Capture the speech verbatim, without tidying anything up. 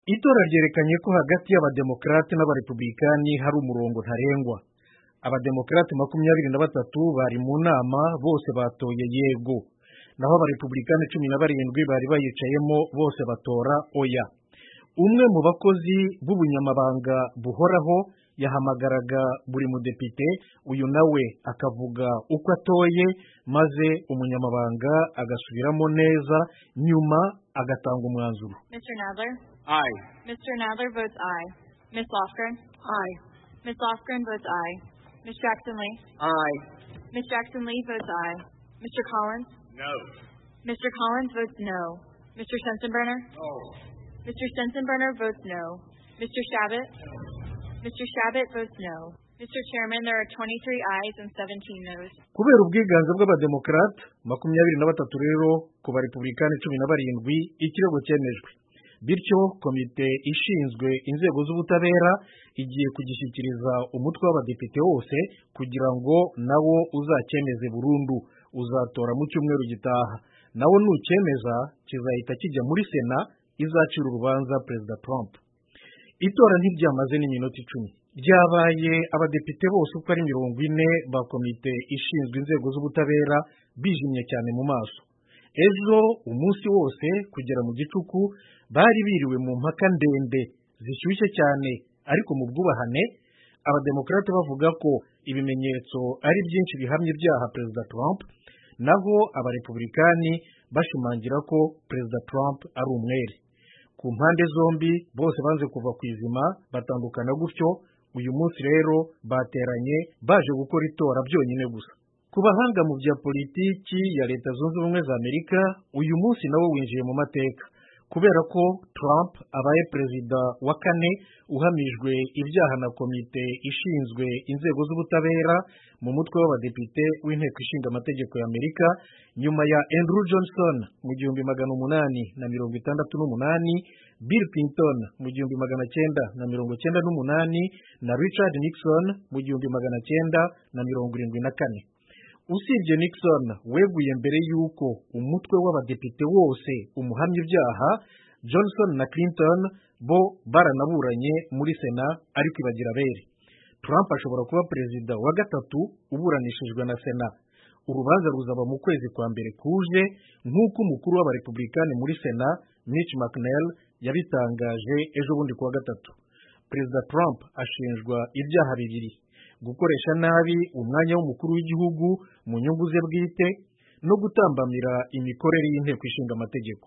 Itora ryerekanye ko hagati y'abademokarate n'abarepublikani hari umurongo ntarengwa. Abademokarate makumyabiri na batatu bari mu nama, bose batoye yego, naho abarepublikani cumi na barindwi bari bayicayemo, bose batora oya. Umwe mu bakozi b'ubunyamabanga buhoraho yahamagaraga buri mudepite, uyu nawe akavuga uko atoye, maze umunyamabanga agasubiramo neza, nyuma agatanga umwanzuro. Mister Nadler? Aye. Mister Nadler votes aye. Miss Lofgren? Aye. Miss Lofgren votes aye. Miss Jackson Lee? Aye. Miss Jackson Lee votes aye. Mister Collins? No. Mister Collins votes no. Mister Sensenbrenner? No. Mister Sensenbrenner votes no. Mister Shabbat? Mister Shabbat votes no. Mister Chairman, there are twenty-three ayes and seventeen noes. Kubera ubwiganze bw'abademokarate makumyabiri na batatu rero ku barepublikani cumi na barindwi, ikirego cyemejwe. Bityo komite ishinzwe inzego z'ubutabera igiye kugishyikiriza umutwe w'abadepite wose kugira ngo nawo uzacyemeze burundu. Uzatora mu cyumweru gitaha, nawo nucyemeza kizahita kijya muri sena izacira urubanza Perezida Trump. Itora ntiryamaze n'iminota icumi, ryabaye abadepite bose uko ari mirongo ine ba komite ishinzwe inzego z'ubutabera bijimye cyane mu maso. Ejo umunsi wose kugera mu gicuku bari biriwe mu mpaka ndende zishyushye cyane, ariko mu bwubahane, abademokarate bavuga ko ibimenyetso ari byinshi bihamya ibyaha Perezida Trump, naho abarepublikani bashimangira ko Perezida Trump ari umwere. Ku mpande zombi bose banze kuva ku izima, batandukana gutyo. Uyu munsi rero bateranye baje gukora itora byonyine gusa. Ku bahanga mu bya politiki ya Leta Zunze Ubumwe za Amerika, uyu munsi nawo winjiye mu mateka, kubera ko Trump abaye perezida wa kane uhamijwe ibyaha na komite ishinzwe inzego z'ubutabera mu mutwe w'abadepite w'inteko ishinga amategeko ya Amerika, nyuma ya Andrew Johnson mu gihumbi magana umunani na mirongo itandatu n'umunani, Bill Clinton mu gihumbi magana cyenda na mirongo cyenda n'umunani, na Richard Nixon mu gihumbi magana cyenda na mirongo irindwi na kane. Usibye Nixon weguye mbere y'uko umutwe w'abadepite wose umuhamya ibyaha, Johnson na Clinton bo baranaburanye muri sena ariko ibagira abere. Trump ashobora kuba perezida wa gatatu uburanishijwe na sena. Urubanza ruzaba mu kwezi kwa mbere kuje, nk'uko umukuru w'abarepublikani muri sena Mitch McConnell yabitangaje ejo bundi kuwa gatatu. Perezida Trump ashinjwa ibyaha bibiri: gukoresha nabi umwanya w'umukuru w'igihugu mu nyungu ze bwite, no gutambamira imikorere y'inteko ishinga amategeko.